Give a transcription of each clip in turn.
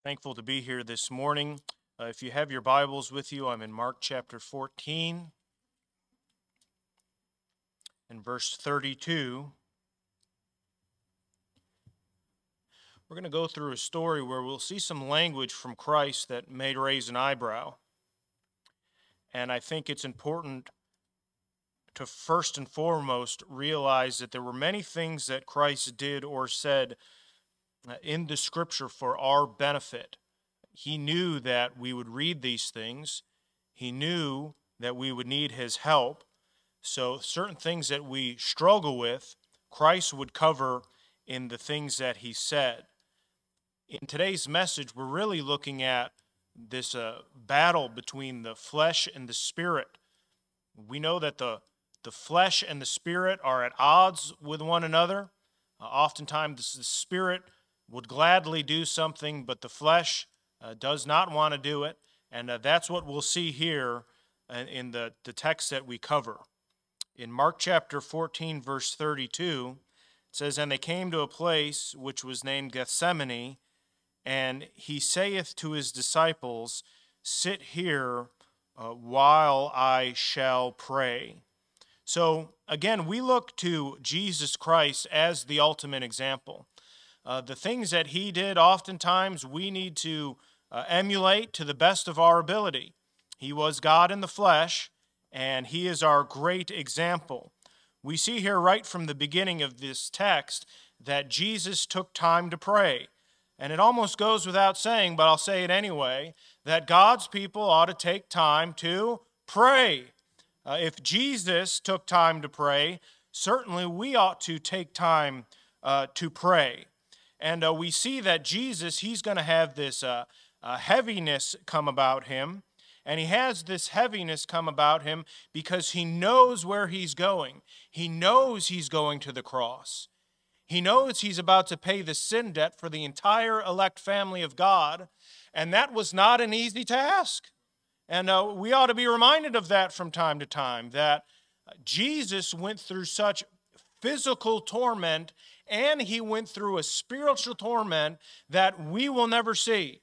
Thankful to be here this morning. If you have your Bibles with you, I'm in Mark chapter 14 and verse 32. We're going to go through a story where we'll see some language from Christ that may raise an eyebrow. And I think it's important to first and foremost realize that there were many things that Christ did or said in the Scripture for our benefit. He knew that we would read these things. He knew that we would need His help. So certain things that we struggle with, Christ would cover in the things that He said. In today's message, we're really looking at this battle between the flesh and the spirit. We know that the flesh and the spirit are at odds with one another. Oftentimes the spirit would gladly do something, but the flesh does not want to do it. And that's what we'll see here in the text that we cover. In Mark chapter 14, verse 32, it says, "And they came to a place which was named Gethsemane, and he saith to his disciples, Sit here while I shall pray." So again, we look to Jesus Christ as the ultimate example. The things that He did, oftentimes we need to emulate to the best of our ability. He was God in the flesh, and He is our great example. We see here right from the beginning of this text that Jesus took time to pray. And it almost goes without saying, but I'll say it anyway, that God's people ought to take time to pray. If Jesus took time to pray, certainly we ought to take time to pray. And we see that Jesus, He's going to have this heaviness come about Him. And He has this heaviness come about Him because He knows where He's going. He knows He's going to the cross. He knows He's about to pay the sin debt for the entire elect family of God. And that was not an easy task. And we ought to be reminded of that from time to time, that Jesus went through such physical torment and He went through a spiritual torment that we will never see.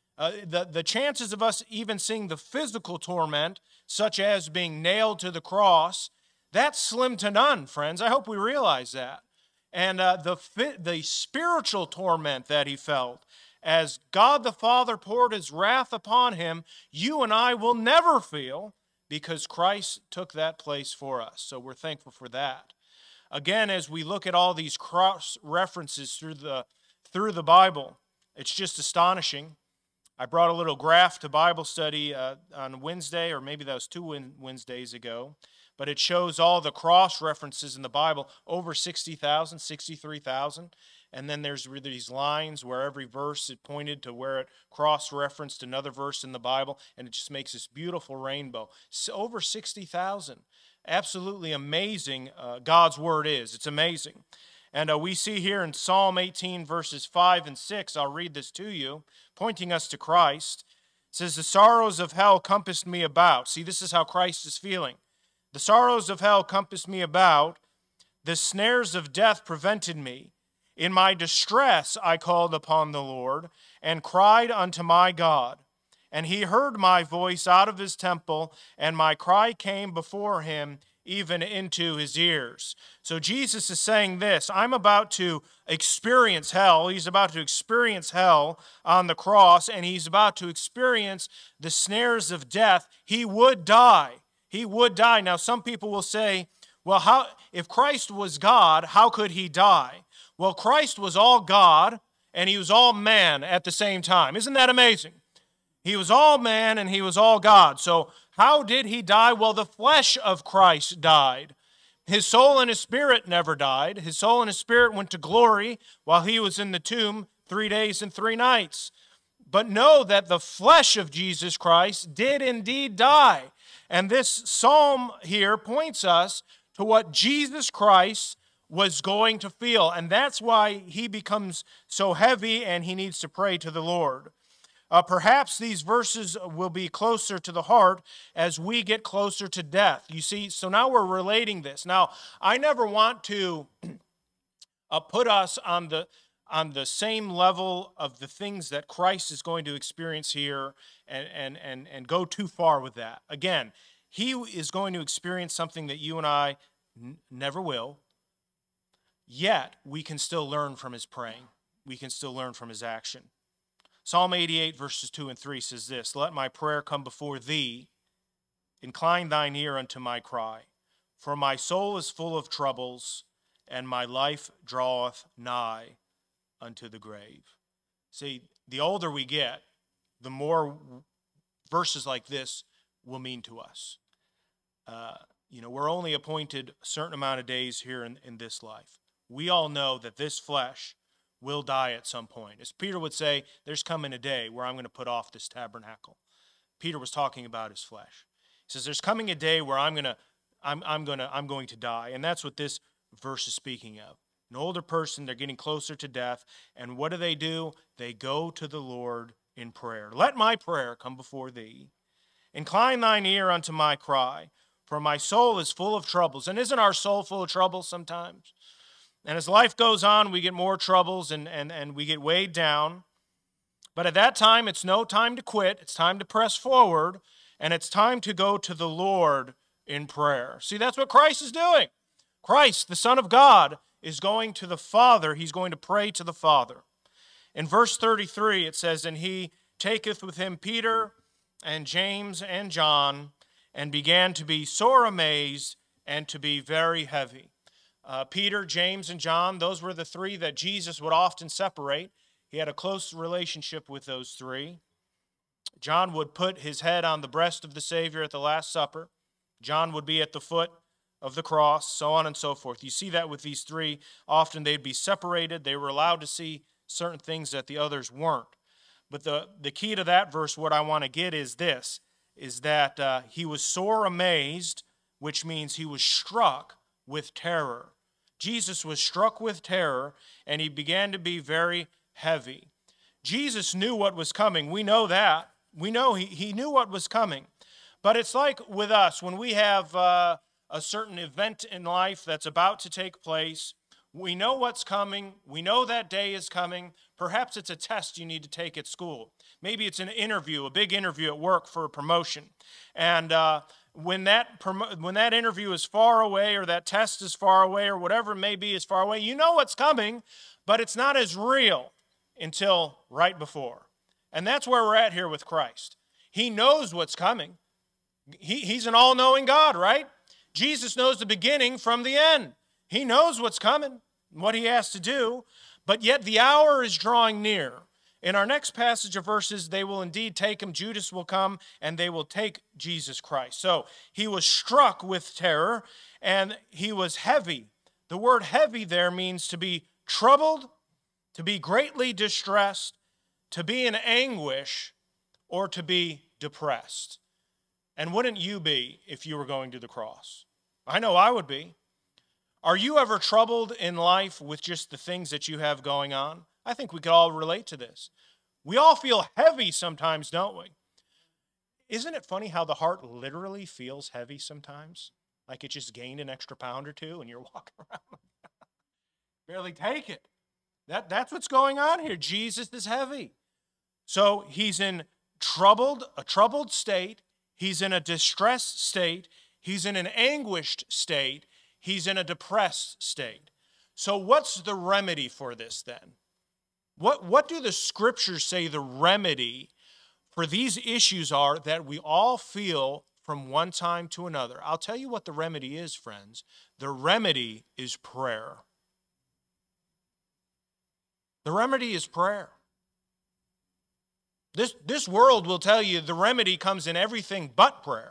The chances of us even seeing the physical torment, such as being nailed to the cross, that's slim to none, friends. I hope we realize that. And the spiritual torment that He felt, as God the Father poured His wrath upon Him, you and I will never feel, because Christ took that place for us. So we're thankful for that. Again, as we look at all these cross references through the Bible, it's just astonishing. I brought a little graph to Bible study on Wednesday, or maybe that was 2 Wednesdays ago, but it shows all the cross references in the Bible, over 60,000, 63,000, and then there's these lines where every verse it pointed to where it cross-referenced another verse in the Bible, and it just makes this beautiful rainbow. So over 60,000. Absolutely amazing God's Word is. It's amazing. And we see here in Psalm 18, verses 5 and 6, I'll read this to you, pointing us to Christ. It says, "The sorrows of hell compassed me about." See, this is how Christ is feeling. "The sorrows of hell compassed me about. The snares of death prevented me. In my distress I called upon the Lord, and cried unto my God. And He heard my voice out of His temple, and my cry came before Him, even into His ears." So Jesus is saying this, I'm about to experience hell. He's about to experience hell on the cross, and He's about to experience the snares of death. He would die. He would die. Now, some people will say, well, if Christ was God, how could He die? Well, Christ was all God, and He was all man at the same time. Isn't that amazing? He was all man, and He was all God. So how did He die? Well, the flesh of Christ died. His soul and His spirit never died. His soul and His spirit went to glory while He was in the tomb 3 days and 3 nights. But know that the flesh of Jesus Christ did indeed die. And this psalm here points us to what Jesus Christ was going to feel. And that's why He becomes so heavy and He needs to pray to the Lord. Perhaps these verses will be closer to the heart as we get closer to death. You see, so now we're relating this. Now, I never want to put us on on the same level of the things that Christ is going to experience here and go too far with that. Again, he is going to experience something that you and I never will, yet we can still learn from his praying. We can still learn from his action. Psalm 88 verses 2 and 3 says this, "Let my prayer come before thee, incline thine ear unto my cry. For my soul is full of troubles, and my life draweth nigh unto the grave." See, the older we get, the more verses like this will mean to us. We're only appointed a certain amount of days here in this life. We all know that this flesh will die at some point. As Peter would say, there's coming a day where I'm going to put off this tabernacle. Peter was talking about his flesh. He says, there's coming a day where I'm going to die. And that's what this verse is speaking of. An older person, they're getting closer to death. And what do? They go to the Lord in prayer. Let my prayer come before thee. Incline thine ear unto my cry, for my soul is full of troubles. And isn't our soul full of troubles sometimes? And as life goes on, we get more troubles and we get weighed down. But at that time, it's no time to quit. It's time to press forward. And it's time to go to the Lord in prayer. See, that's what Christ is doing. Christ, the Son of God, is going to the Father. He's going to pray to the Father. In verse 33, it says, "And he taketh with him Peter and James and John, and began to be sore amazed and to be very heavy." Peter, James, and John, those were the three that Jesus would often separate. He had a close relationship with those three. John would put his head on the breast of the Savior at the Last Supper. John would be at the foot of the cross, so on and so forth. You see that with these three. Often they'd be separated. They were allowed to see certain things that the others weren't. But the key to that verse, what I want to get is this, is that he was sore amazed, which means he was struck with terror. Jesus was struck with terror, and he began to be very heavy. Jesus knew what was coming. We know that. We know he knew what was coming. But it's like with us, when we have a certain event in life that's about to take place, we know what's coming. We know that day is coming. Perhaps it's a test you need to take at school. Maybe it's an interview, a big interview at work for a promotion. And when that interview is far away, or that test is far away, or whatever it may be is far away, you know what's coming, but it's not as real until right before. And that's where we're at here with Christ. He knows what's coming. He's an all-knowing God, right? Jesus knows the beginning from the end. He knows what's coming, what he has to do, but yet the hour is drawing near. In our next passage of verses, they will indeed take him. Judas will come, and they will take Jesus Christ. So he was struck with terror, and he was heavy. The word heavy there means to be troubled, to be greatly distressed, to be in anguish, or to be depressed. And wouldn't you be if you were going to the cross? I know I would be. Are you ever troubled in life with just the things that you have going on? I think we could all relate to this. We all feel heavy sometimes, don't we? Isn't it funny how the heart literally feels heavy sometimes? Like it just gained an extra pound or two and you're walking around. Barely take it. That's what's going on here. Jesus is heavy. So he's in a troubled state. He's in a distressed state. He's in an anguished state. He's in a depressed state. So what's the remedy for this then? What do the scriptures say the remedy for these issues are that we all feel from one time to another? I'll tell you what the remedy is, friends. The remedy is prayer. The remedy is prayer. This world will tell you the remedy comes in everything but prayer.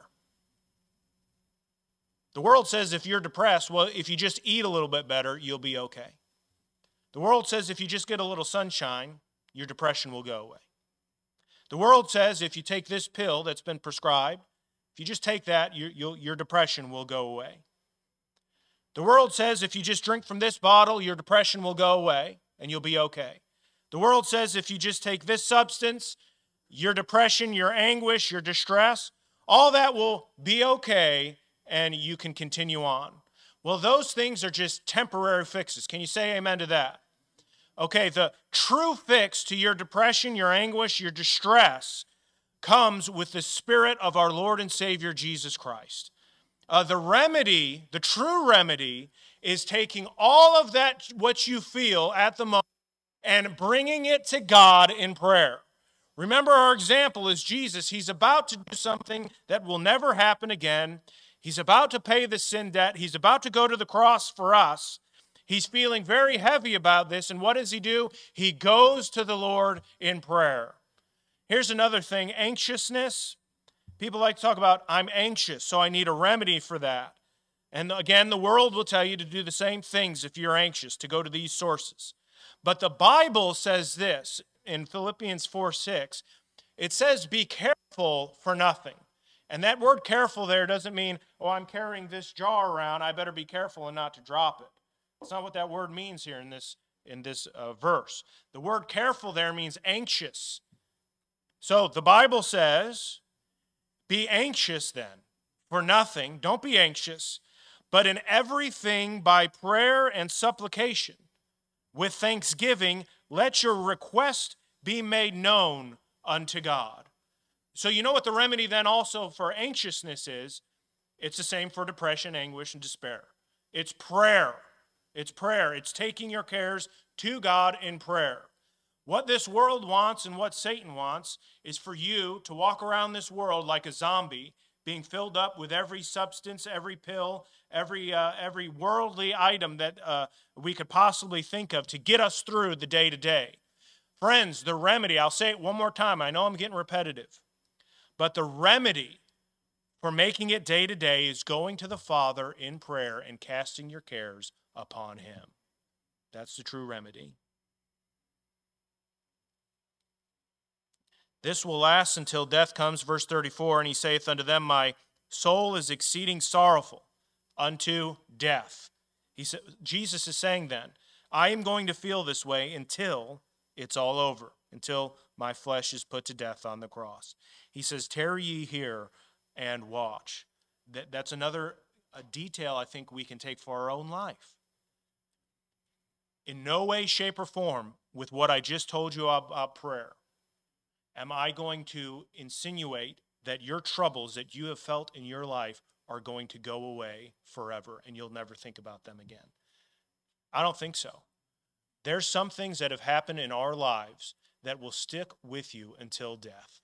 The world says if you're depressed, well, if you just eat a little bit better, you'll be okay. The world says if you just get a little sunshine, your depression will go away. The world says if you take this pill that's been prescribed, if you just take that, your depression will go away. The world says if you just drink from this bottle, your depression will go away and you'll be okay. The world says if you just take this substance, your depression, your anguish, your distress, all that will be okay and you can continue on. Well, those things are just temporary fixes. Can you say amen to that? Okay, the true fix to your depression, your anguish, your distress comes with the Spirit of our Lord and Savior Jesus Christ. The remedy, the true remedy, is taking all of that, what you feel at the moment, and bringing it to God in prayer. Remember, our example is Jesus. He's about to do something that will never happen again. He's about to pay the sin debt. He's about to go to the cross for us. He's feeling very heavy about this, and what does he do? He goes to the Lord in prayer. Here's another thing, anxiousness. People like to talk about, I'm anxious, so I need a remedy for that. And again, the world will tell you to do the same things if you're anxious, to go to these sources. But the Bible says this in Philippians 4:6. It says, be careful for nothing. And that word careful there doesn't mean, oh, I'm carrying this jar around, I better be careful and not to drop it. That's not what that word means here in this verse. The word careful there means anxious. So the Bible says, be anxious then for nothing. Don't be anxious, but in everything by prayer and supplication, with thanksgiving, let your request be made known unto God. So you know what the remedy then also for anxiousness is? It's the same for depression, anguish, and despair. It's prayer. It's prayer. It's taking your cares to God in prayer. What this world wants and what Satan wants is for you to walk around this world like a zombie, being filled up with every substance, every pill, every worldly item that we could possibly think of to get us through the day-to-day. Friends, the remedy, I'll say it one more time. I know I'm getting repetitive. But the remedy for making it day-to-day is going to the Father in prayer and casting your cares upon Him. That's the true remedy. This will last until death comes, verse 34, and he saith unto them, my soul is exceeding sorrowful unto death. Jesus is saying then, I am going to feel this way until it's all over, until my flesh is put to death on the cross. He says, tarry ye here and watch. That's another detail I think we can take for our own life. In no way, shape, or form, with what I just told you about prayer, am I going to insinuate that your troubles that you have felt in your life are going to go away forever and you'll never think about them again? I don't think so. There's some things that have happened in our lives that will stick with you until death.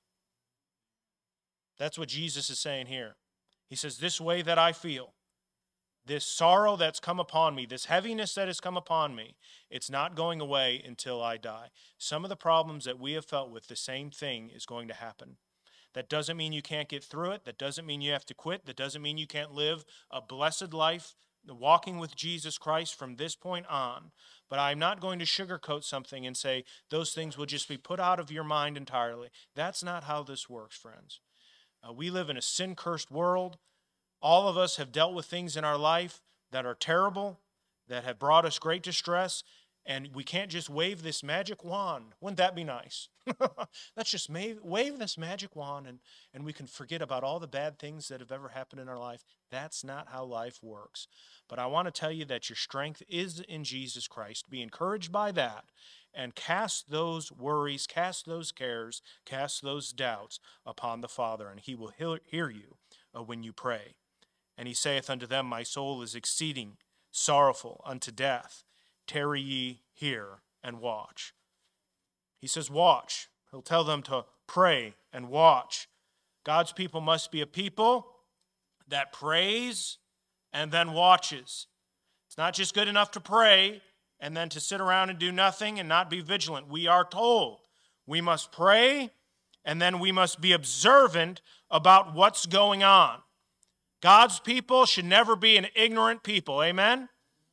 That's what Jesus is saying here. He says, this way that I feel, this sorrow that's come upon me, this heaviness that has come upon me, it's not going away until I die. Some of the problems that we have felt with, the same thing is going to happen. That doesn't mean you can't get through it. That doesn't mean you have to quit. That doesn't mean you can't live a blessed life walking with Jesus Christ from this point on. But I'm not going to sugarcoat something and say those things will just be put out of your mind entirely. That's not how this works, friends. We live in a sin-cursed world. All of us have dealt with things in our life that are terrible, that have brought us great distress, and we can't just wave this magic wand. Wouldn't that be nice? Let's just wave this magic wand and we can forget about all the bad things that have ever happened in our life. That's not how life works. But I want to tell you that your strength is in Jesus Christ. Be encouraged by that and cast those worries, cast those cares, cast those doubts upon the Father, and He will hear you when you pray. And He saith unto them, my soul is exceeding sorrowful unto death. Tarry ye here and watch. He says watch. He'll tell them to pray and watch. God's people must be a people that prays and then watches. It's not just good enough to pray and then to sit around and do nothing and not be vigilant. We are told we must pray and then we must be observant about what's going on. God's people should never be an ignorant people. Amen?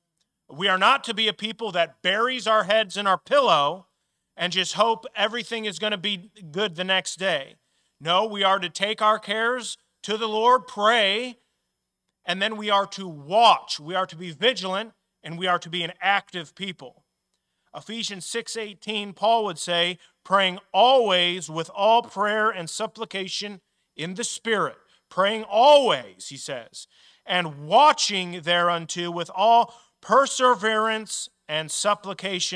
We are not to be a people that buries our heads in our pillow and just hope everything is going to be good the next day. No, we are to take our cares to the Lord, pray, and then we are to watch. We are to be vigilant, and we are to be an active people. Ephesians 6:18, Paul would say, praying always with all prayer and supplication in the Spirit. Praying always, he says, and watching thereunto with all perseverance and supplication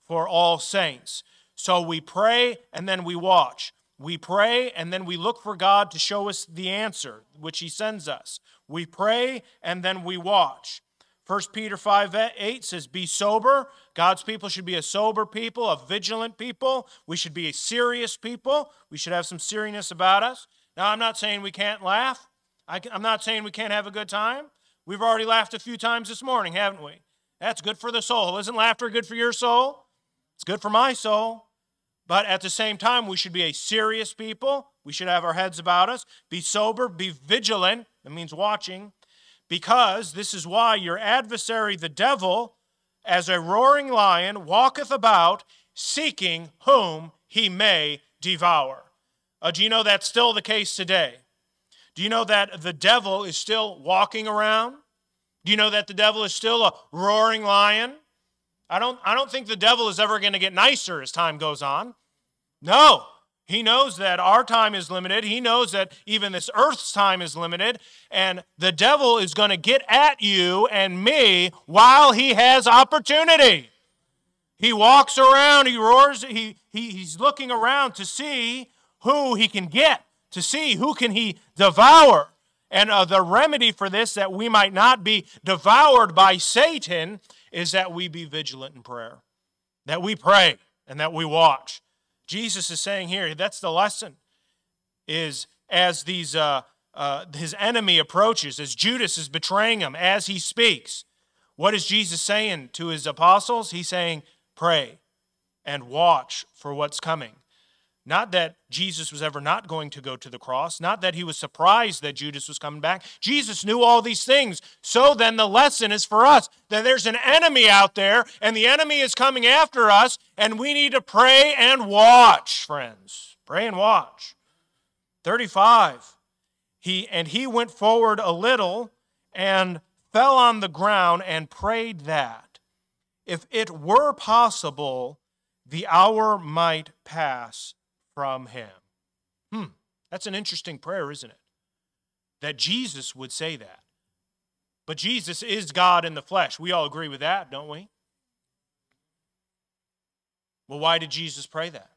for all saints. So we pray and then we watch. We pray and then we look for God to show us the answer, which he sends us. We pray and then we watch. 1 Peter 5:8 says, be sober. God's people should be a sober people, a vigilant people. We should be a serious people. We should have some seriousness about us. Now, I'm not saying we can't laugh. I'm not saying we can't have a good time. We've already laughed a few times this morning, haven't we? That's good for the soul. Isn't laughter good for your soul? It's good for my soul. But at the same time, we should be a serious people. We should have our heads about us. Be sober, be vigilant. That means watching. Because this is why your adversary, the devil, as a roaring lion, walketh about, seeking whom he may devour. Do you know that's still the case today? Do you know that the devil is still walking around? Do you know that the devil is still a roaring lion? I don't think the devil is ever going to get nicer as time goes on. No. He knows that our time is limited. He knows that even this earth's time is limited. And the devil is going to get at you and me while he has opportunity. He walks around, he roars, he's looking around to see who he can get, to see who can he devour. And the remedy for this, that we might not be devoured by Satan, is that we be vigilant in prayer, that we pray and that we watch. Jesus is saying here, that's the lesson, is as his enemy approaches, as Judas is betraying him, as he speaks, what is Jesus saying to his apostles? He's saying, pray and watch for what's coming. Not that Jesus was ever not going to go to the cross, not that he was surprised that Judas was coming back. Jesus knew all these things. So then the lesson is for us, that there's an enemy out there, and the enemy is coming after us, and we need to pray and watch, friends. Pray and watch. 35, he went forward a little and fell on the ground and prayed that, if it were possible, the hour might pass from him. That's an interesting prayer, isn't it? That Jesus would say that. But Jesus is God in the flesh. We all agree with that, don't we? Well, why did Jesus pray that?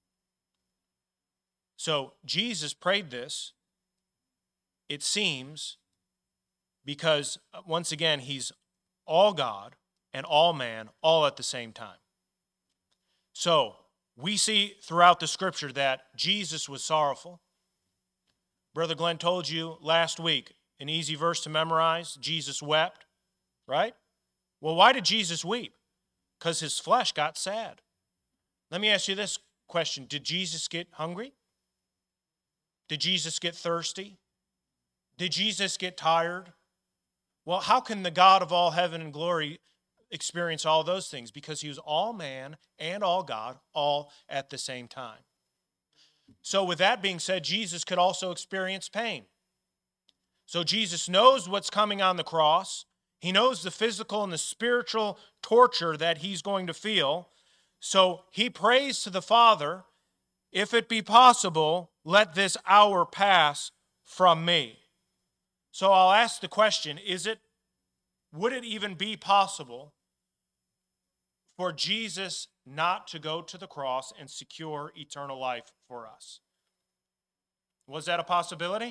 So Jesus prayed this, it seems, because once again, he's all God and all man, all at the same time. So, we see throughout the scripture that Jesus was sorrowful. Brother Glenn told you last week, an easy verse to memorize, Jesus wept, right? Well, why did Jesus weep? Because his flesh got sad. Let me ask you this question. Did Jesus get hungry? Did Jesus get thirsty? Did Jesus get tired? Well, how can the God of all heaven and glory experience all those things? Because he was all man and all God, all at the same time. So with that being said, Jesus could also experience pain. So Jesus knows what's coming on the cross. He knows the physical and the spiritual torture that he's going to feel. So he prays to the Father, if it be possible, let this hour pass from me. So I'll ask the question, would it even be possible for Jesus not to go to the cross and secure eternal life for us? Was that a possibility?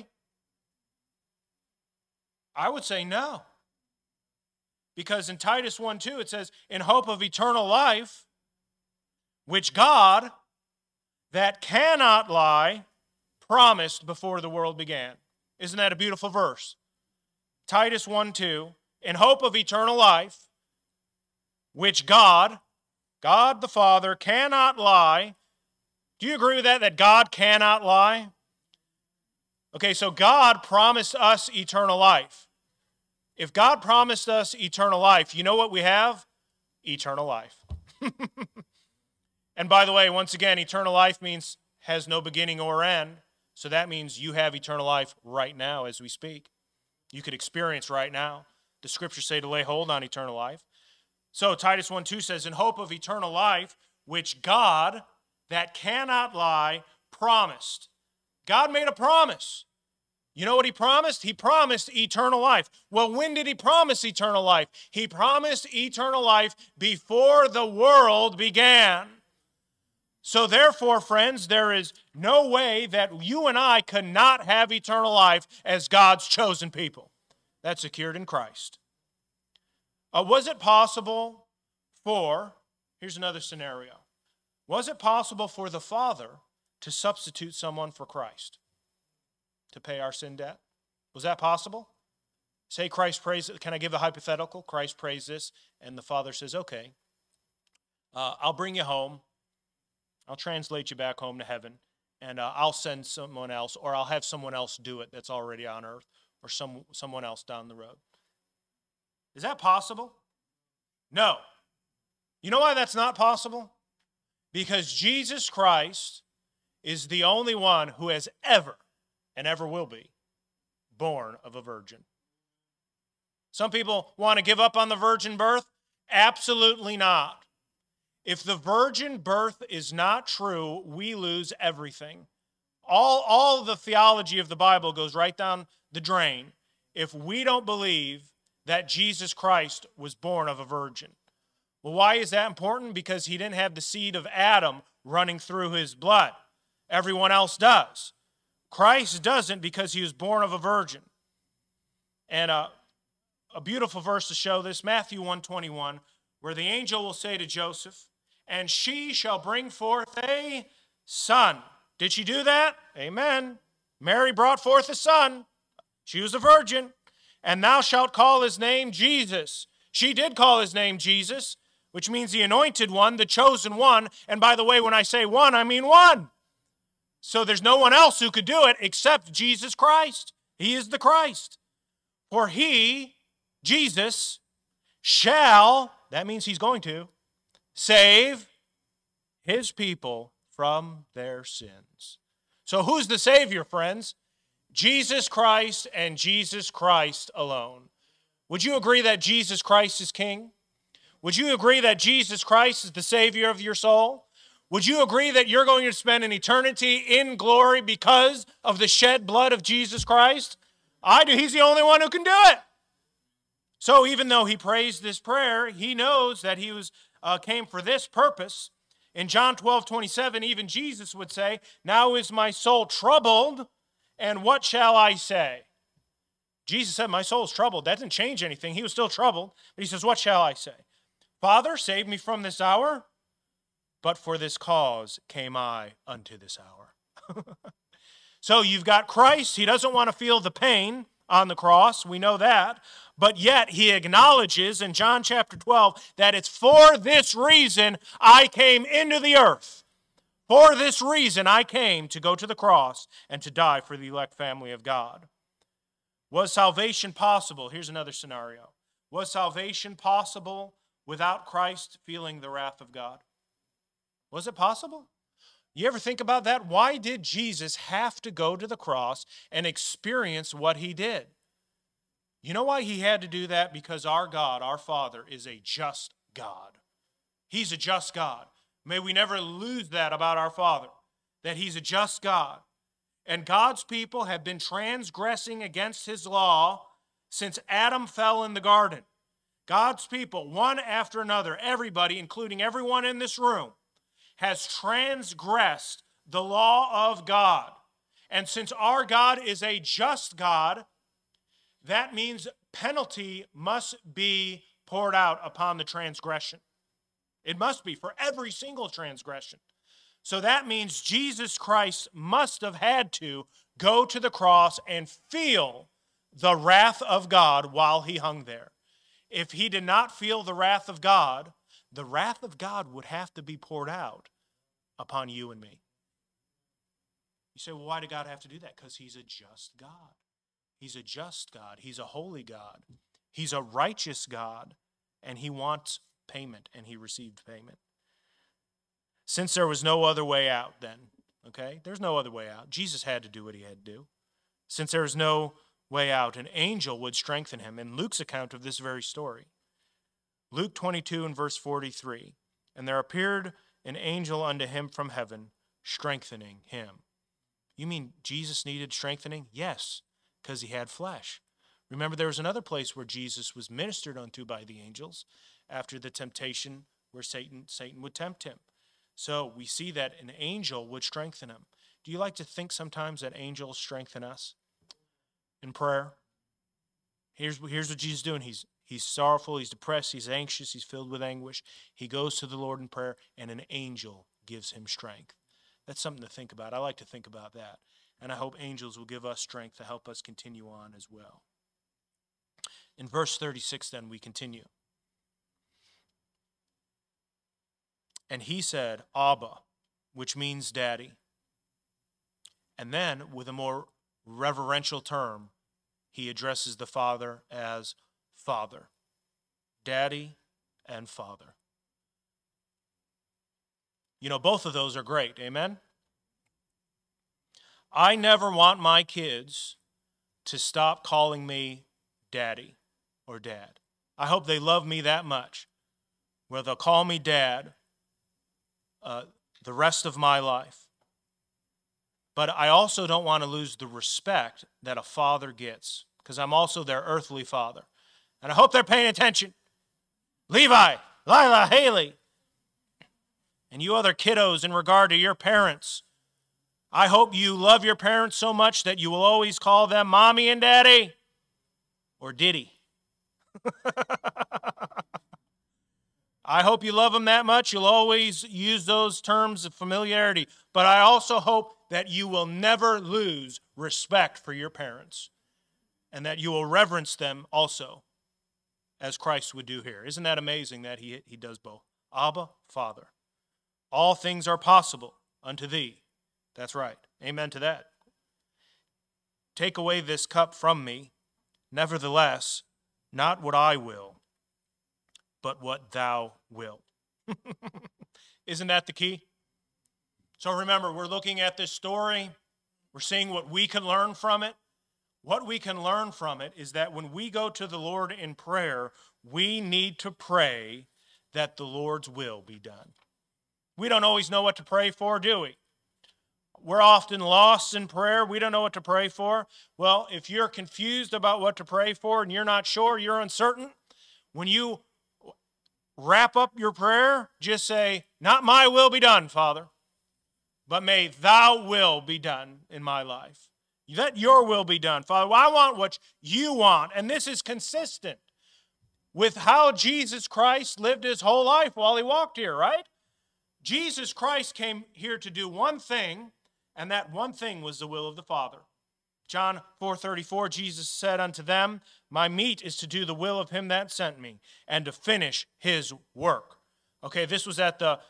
I would say no. Because in Titus 1:2 it says, in hope of eternal life, which God, that cannot lie, promised before the world began. Isn't that a beautiful verse? Titus 1:2, in hope of eternal life, which God the Father, cannot lie. Do you agree with that, that God cannot lie? Okay, so God promised us eternal life. If God promised us eternal life, you know what we have? Eternal life. And by the way, once again, eternal life means has no beginning or end. So that means you have eternal life right now as we speak. You could experience right now. The scriptures say to lay hold on eternal life. So Titus 1:2 says, in hope of eternal life, which God, that cannot lie, promised. God made a promise. You know what he promised? He promised eternal life. Well, when did he promise eternal life? He promised eternal life before the world began. So therefore, friends, there is no way that you and I cannot have eternal life as God's chosen people. That's secured in Christ. Was it possible here's another scenario. Was it possible for the Father to substitute someone for Christ to pay our sin debt? Was that possible? Say Christ prays, can I give a hypothetical? Christ prays this, and the Father says, okay, I'll bring you home. I'll translate you back home to heaven, and I'll send someone else, or I'll have someone else do it that's already on earth, or someone else down the road. Is that possible? No. You know why that's not possible? Because Jesus Christ is the only one who has ever, and ever will be, born of a virgin. Some people want to give up on the virgin birth. Absolutely not. If the virgin birth is not true, we lose everything. All the theology of the Bible goes right down the drain if we don't believe that Jesus Christ was born of a virgin. Well, why is that important? Because he didn't have the seed of Adam running through his blood. Everyone else does. Christ doesn't because he was born of a virgin. And a beautiful verse to show this, Matthew 1:21, where the angel will say to Joseph, and she shall bring forth a son. Did she do that? Amen. Mary brought forth a son. She was a virgin. And thou shalt call his name Jesus. She did call his name Jesus, which means the anointed one, the chosen one. And by the way, when I say one, I mean one. So there's no one else who could do it except Jesus Christ. He is the Christ. For he, Jesus, shall, that means he's going to, save his people from their sins. So who's the Savior, friends? Jesus Christ and Jesus Christ alone. Would you agree that Jesus Christ is King? Would you agree that Jesus Christ is the Savior of your soul? Would you agree that you're going to spend an eternity in glory because of the shed blood of Jesus Christ? I do. He's the only one who can do it. So even though he prays this prayer, he knows that he came for this purpose. In John 12:27, even Jesus would say, now is my soul troubled, and what shall I say? Jesus said, my soul is troubled. That didn't change anything. He was still troubled. But he says, what shall I say? Father, save me from this hour, but for this cause came I unto this hour. So you've got Christ. He doesn't want to feel the pain on the cross. We know that. But yet he acknowledges in John chapter 12 that it's for this reason I came into the earth. For this reason I came to go to the cross and to die for the elect family of God. Was salvation possible? Here's another scenario. Was salvation possible without Christ feeling the wrath of God? Was it possible? You ever think about that? Why did Jesus have to go to the cross and experience what he did? You know why he had to do that? Because our God, our Father, is a just God. He's a just God. May we never lose that about our Father, that he's a just God. And God's people have been transgressing against his law since Adam fell in the garden. God's people, one after another, everybody, including everyone in this room, has transgressed the law of God. And since our God is a just God, that means penalty must be poured out upon the transgression. It must be for every single transgression. So that means Jesus Christ must have had to go to the cross and feel the wrath of God while he hung there. If he did not feel the wrath of God would have to be poured out upon you and me. You say, well, why did God have to do that? Because he's a just God. He's a just God. He's a holy God. He's a righteous God, and he wants payment, and he received payment. Since there was no other way out then, okay? There's no other way out. Jesus had to do what he had to do. Since there was no way out, an angel would strengthen him. In Luke's account of this very story, Luke 22 and verse 43, and there appeared an angel unto him from heaven, strengthening him. You mean Jesus needed strengthening? Yes. because he had flesh. Remember, there was another place where Jesus was ministered unto by the angels after the temptation where Satan would tempt him. So we see that an angel would strengthen him. Do you like to think sometimes that angels strengthen us in prayer? Here's what Jesus is doing. He's sorrowful, he's depressed, he's anxious, he's filled with anguish. He goes to the Lord in prayer, and an angel gives him strength. That's something to think about. I like to think about that. And I hope angels will give us strength to help us continue on as well. In verse 36, then, we continue. And he said, Abba, which means daddy. And then, with a more reverential term, he addresses the Father as Father. Daddy and Father. You know, both of those are great. Amen? I never want my kids to stop calling me Daddy or Dad. I hope they love me that much, where they'll call me Dad the rest of my life. But I also don't want to lose the respect that a father gets, because I'm also their earthly father. And I hope they're paying attention. Levi, Lila, Haley, and you other kiddos in regard to your parents, I hope you love your parents so much that you will always call them Mommy and Daddy or Diddy. I hope you love them that much. You'll always use those terms of familiarity. But I also hope that you will never lose respect for your parents and that you will reverence them also, as Christ would do here. Isn't that amazing that he does both? Abba, Father. All things are possible unto thee. That's right. Amen to that. Take away this cup from me. Nevertheless, not what I will, but what thou wilt. Isn't that the key? So remember, we're looking at this story. We're seeing what we can learn from it. What we can learn from it is that when we go to the Lord in prayer, we need to pray that the Lord's will be done. We don't always know what to pray for, do we? We're often lost in prayer. We don't know what to pray for. Well, if you're confused about what to pray for and you're not sure, you're uncertain, when you wrap up your prayer, just say, not my will be done, Father, but may thou will be done in my life. Let your will be done, Father. Well, I want what you want, and this is consistent with how Jesus Christ lived his whole life while he walked here, right? Jesus Christ came here to do one thing, and that one thing was the will of the Father. John 4:34, Jesus said unto them, my meat is to do the will of him that sent me, and to finish his work. Okay, this was at the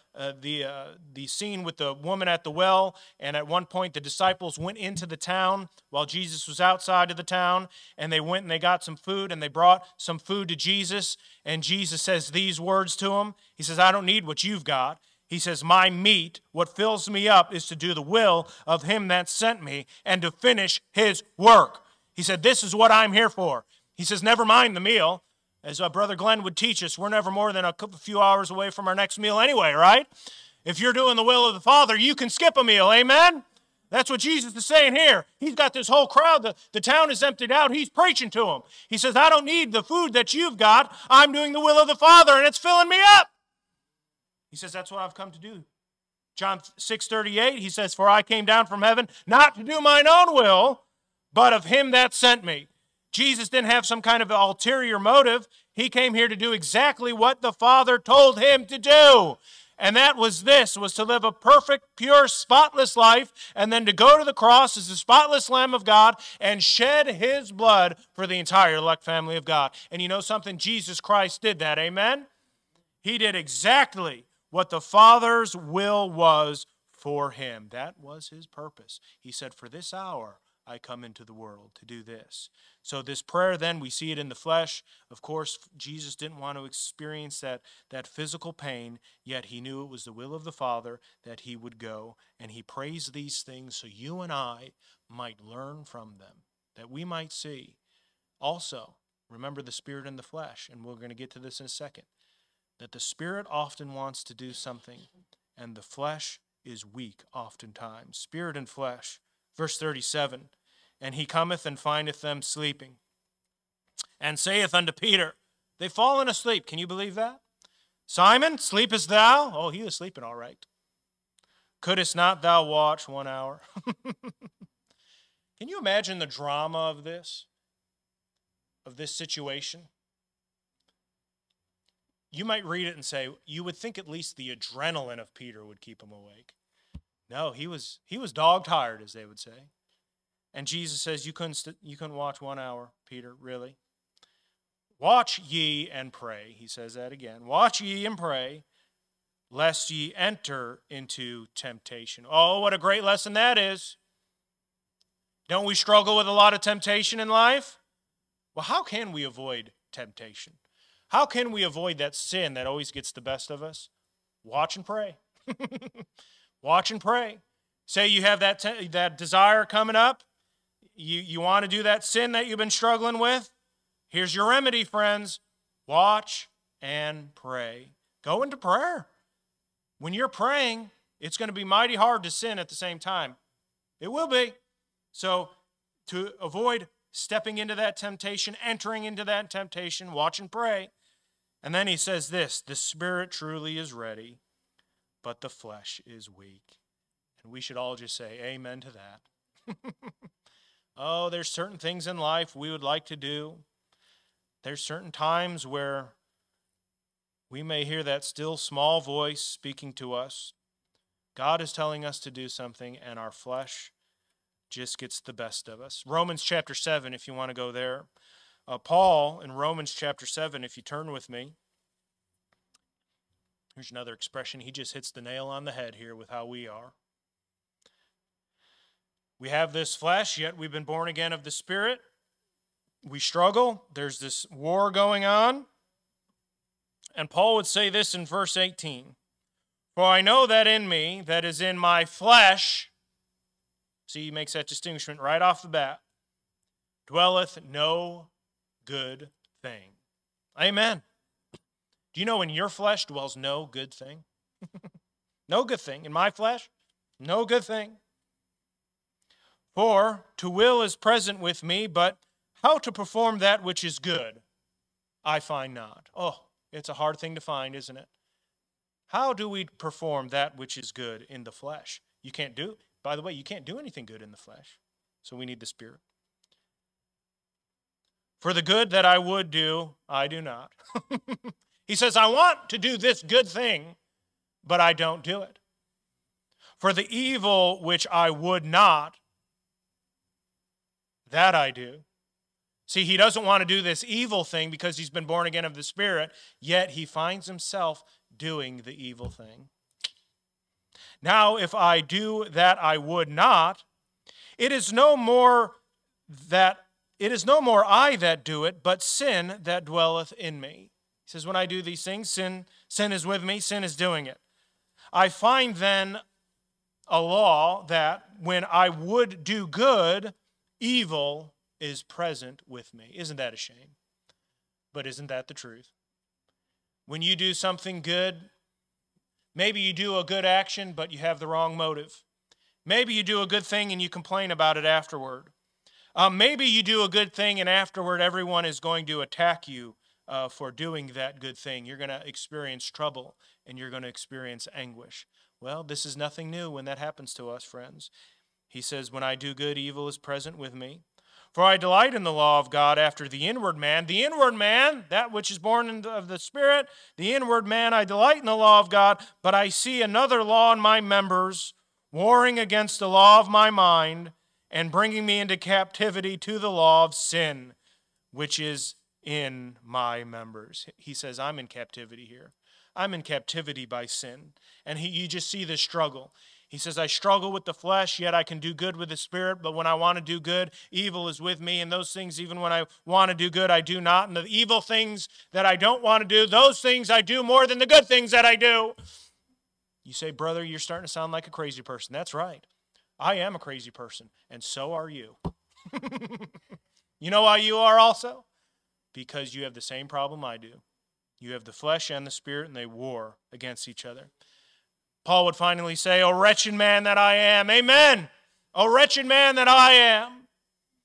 scene with the woman at the well, and at one point the disciples went into the town while Jesus was outside of the town, and they went and they got some food, and they brought some food to Jesus, and Jesus says these words to him. He says, I don't need what you've got. He says, my meat, what fills me up, is to do the will of him that sent me and to finish his work. He said, this is what I'm here for. He says, never mind the meal. As Brother Glenn would teach us, we're never more than a few hours away from our next meal anyway, right? If you're doing the will of the Father, you can skip a meal, amen? That's what Jesus is saying here. He's got this whole crowd. The town is emptied out. He's preaching to them. He says, I don't need the food that you've got. I'm doing the will of the Father, and it's filling me up. He says, that's what I've come to do. John 6:38, he says, for I came down from heaven not to do mine own will, but of him that sent me. Jesus didn't have some kind of ulterior motive. He came here to do exactly what the Father told him to do. And that was to live a perfect, pure, spotless life, and then to go to the cross as the spotless Lamb of God and shed his blood for the entire elect family of God. And you know something? Jesus Christ did that, amen? He did exactly what the Father's will was for him. That was his purpose. He said, for this hour I come into the world to do this. So this prayer then, we see it in the flesh. Of course, Jesus didn't want to experience that physical pain, yet he knew it was the will of the Father that he would go. And he prays these things so you and I might learn from them, that we might see. Also, remember the spirit and the flesh, and we're going to get to this in a second. That the spirit often wants to do something, and the flesh is weak oftentimes. Spirit and flesh. Verse 37, And he cometh and findeth them sleeping, and saith unto Peter, they've fallen asleep. Can you believe that? Simon, sleepest thou? Oh, he was sleeping all right. Couldst not thou watch 1 hour? Can you imagine the drama of this situation? You might read it and say, you would think at least the adrenaline of Peter would keep him awake. No, he was dog tired, as they would say. And Jesus says, you couldn't watch 1 hour, Peter, really? Watch ye and pray. He says that again. Watch ye and pray, lest ye enter into temptation. Oh, what a great lesson that is. Don't we struggle with a lot of temptation in life? Well, how can we avoid temptation? How can we avoid that sin that always gets the best of us? Watch and pray. Watch and pray. Say you have that desire coming up. You want to do that sin that you've been struggling with. Here's your remedy, friends. Watch and pray. Go into prayer. When you're praying, it's going to be mighty hard to sin at the same time. It will be. So to avoid stepping into that temptation, entering into that temptation, watch and pray. And then he says this, the spirit truly is ready, but the flesh is weak. And we should all just say amen to that. Oh, there's certain things in life we would like to do. There's certain times where we may hear that still small voice speaking to us. God is telling us to do something, and our flesh just gets the best of us. Romans chapter 7, if you want to go there. Paul in Romans chapter 7, if you turn with me. Here's another expression. He just hits the nail on the head here with how we are. We have this flesh, yet we've been born again of the Spirit. We struggle. There's this war going on. And Paul would say this in verse 18. For I know that in me, that is in my flesh, see, he makes that distinction right off the bat, dwelleth no good thing. Amen. Do you know in your flesh dwells no good thing? No good thing. In my flesh, no good thing. For to will is present with me, but how to perform that which is good, I find not. Oh, it's a hard thing to find, isn't it? How do we perform that which is good in the flesh? You can't do, by the way, you can't do anything good in the flesh. So we need the Spirit. For the good that I would do, I do not. He says, I want to do this good thing, but I don't do it. For the evil which I would not, that I do. See, he doesn't want to do this evil thing because he's been born again of the Spirit, yet he finds himself doing the evil thing. Now, if I do that I would not, it is no more I that do it, but sin that dwelleth in me. He says, when I do these things, sin is with me, sin is doing it. I find then a law that when I would do good, evil is present with me. Isn't that a shame? But isn't that the truth? When you do something good, maybe you do a good action, but you have the wrong motive. Maybe you do a good thing and you complain about it afterward. Maybe you do a good thing and afterward everyone is going to attack you for doing that good thing. You're going to experience trouble and you're going to experience anguish. Well, this is nothing new when that happens to us, friends. He says, when I do good, evil is present with me. For I delight in the law of God after the inward man, that which is born of the Spirit, the inward man, I delight in the law of God, but I see another law in my members, warring against the law of my mind, and bringing me into captivity to the law of sin, which is in my members. He says, I'm in captivity here. I'm in captivity by sin. And you just see this struggle. He says, I struggle with the flesh, yet I can do good with the Spirit. But when I want to do good, evil is with me. And those things, even when I want to do good, I do not. And the evil things that I don't want to do, those things I do more than the good things that I do. You say, brother, you're starting to sound like a crazy person. That's right. I am a crazy person, and so are you. You know why you are also? Because you have the same problem I do. You have the flesh and the Spirit, and they war against each other. Paul would finally say, O wretched man that I am. Amen. O wretched man that I am.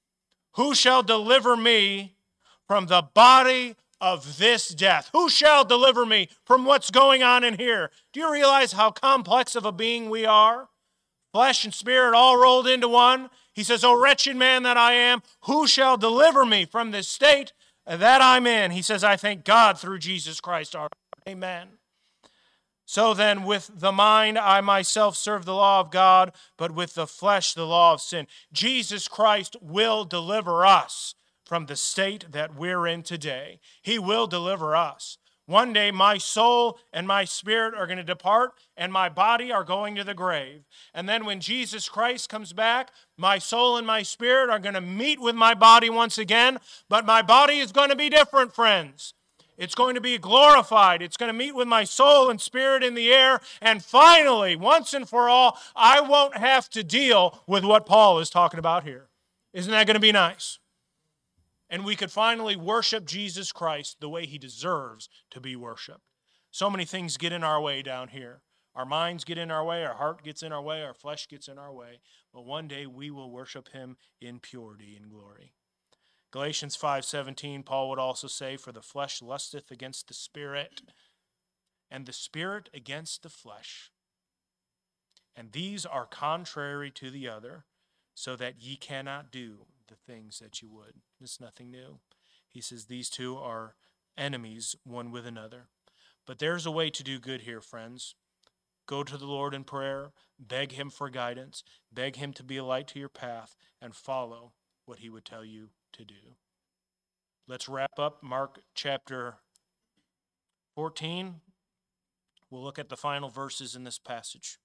Who shall deliver me from the body of this death? Who shall deliver me from what's going on in here? Do you realize how complex of a being we are? Flesh and spirit all rolled into one. He says, "O wretched man that I am, who shall deliver me from this state that I'm in?" He says, "I thank God through Jesus Christ our Lord." Amen. So then, with the mind, I myself serve the law of God, but with the flesh, the law of sin. Jesus Christ will deliver us from the state that we're in today. He will deliver us. One day, my soul and my spirit are going to depart, and my body are going to the grave. And then when Jesus Christ comes back, my soul and my spirit are going to meet with my body once again, but my body is going to be different, friends. It's going to be glorified. It's going to meet with my soul and spirit in the air. And finally, once and for all, I won't have to deal with what Paul is talking about here. Isn't that going to be nice? And we could finally worship Jesus Christ the way he deserves to be worshiped. So many things get in our way down here. Our minds get in our way, our heart gets in our way, our flesh gets in our way. But one day we will worship him in purity and glory. Galatians 5:17, Paul would also say, "For the flesh lusteth against the spirit, and the spirit against the flesh. And these are contrary to the other, so that ye cannot do the things that you would." It's nothing new. He says these two are enemies one with another. But there's a way to do good here, friends. Go to the Lord in prayer, beg him for guidance, beg him to be a light to your path, and follow what he would tell you to do. Let's wrap up Mark chapter 14. We'll look at the final verses in this passage.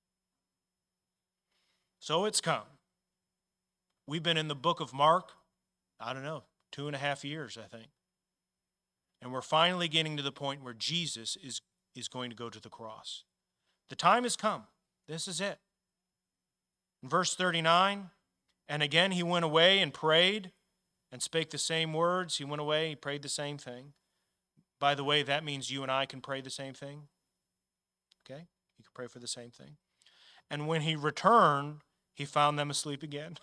So it's come. We've been in the book of Mark, 2.5 years, I think. And we're finally getting to the point where Jesus is going to go to the cross. The time has come. This is it. In verse 39, "And again he went away and prayed and spake the same words." He went away, he prayed the same thing. By the way, that means you and I can pray the same thing. Okay? You can pray for the same thing. "And when he returned, he found them asleep again.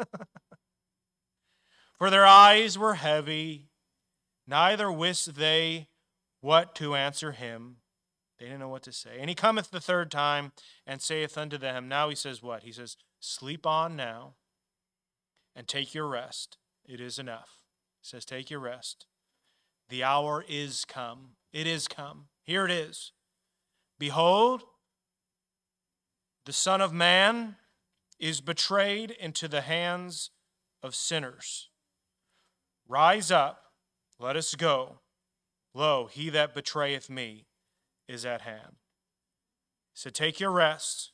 For their eyes were heavy, neither wist they what to answer him." They didn't know what to say. "And he cometh the third time, and saith unto them," now he says what? He says, "Sleep on now, and take your rest. It is enough." He says, take your rest. The hour is come. It is come. Here it is. "Behold, the Son of Man is betrayed into the hands of sinners. Rise up, let us go. Lo, he that betrayeth me is at hand." So take your rest.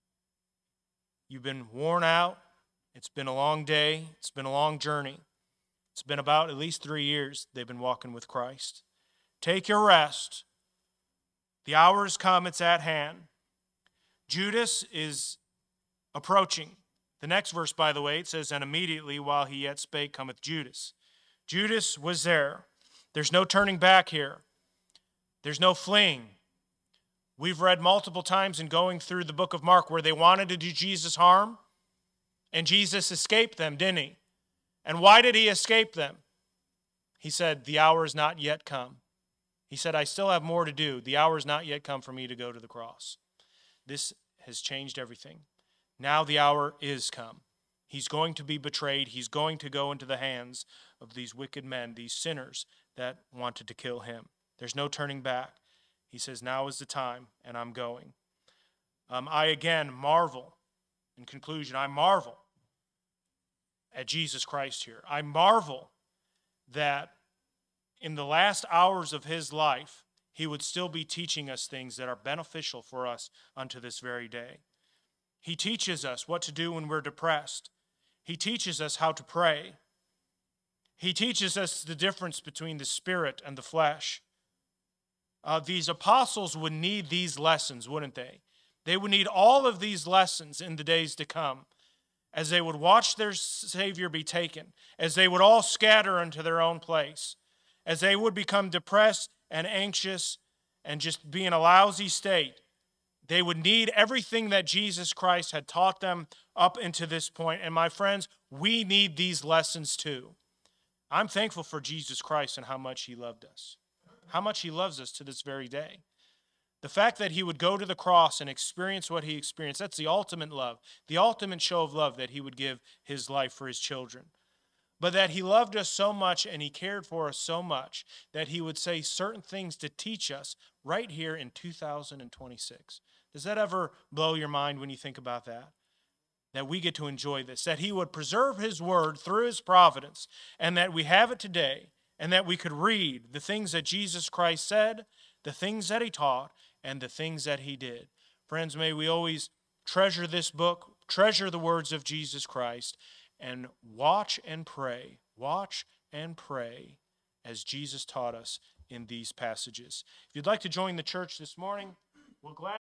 You've been worn out. It's been a long day. It's been a long journey. It's been about at least 3 years they've been walking with Christ. Take your rest. The hour has come. It's at hand. Judas is approaching. The next verse, by the way, it says, "And immediately while he yet spake cometh Judas." Judas was there. There's no turning back here. There's no fleeing. We've read multiple times in going through the book of Mark where they wanted to do Jesus harm, and Jesus escaped them, didn't he? And why did he escape them? He said, "The hour is not yet come." He said, "I still have more to do. The hour is not yet come for me to go to the cross." This has changed everything. Now the hour is come. He's going to be betrayed. He's going to go into the hands of these wicked men, these sinners that wanted to kill him. There's no turning back. He says, now is the time, and I'm going. I again marvel, in conclusion, I marvel at Jesus Christ here. I marvel that in the last hours of his life, he would still be teaching us things that are beneficial for us unto this very day. He teaches us what to do when we're depressed. He teaches us how to pray. He teaches us the difference between the spirit and the flesh. These apostles would need these lessons, wouldn't they? They would need all of these lessons in the days to come as they would watch their Savior be taken, as they would all scatter into their own place, as they would become depressed and anxious and just be in a lousy state. They would need everything that Jesus Christ had taught them up into this point. And my friends, we need these lessons too. I'm thankful for Jesus Christ and how much he loved us, how much he loves us to this very day. The fact that he would go to the cross and experience what he experienced, that's the ultimate love, the ultimate show of love, that he would give his life for his children. But that he loved us so much and he cared for us so much that he would say certain things to teach us right here in 2026. Does that ever blow your mind when you think about that? That we get to enjoy this, that he would preserve his word through his providence, and that we have it today, and that we could read the things that Jesus Christ said, the things that he taught, and the things that he did. Friends, may we always treasure this book, treasure the words of Jesus Christ, and watch and pray as Jesus taught us in these passages. If you'd like to join the church this morning, we'll gladly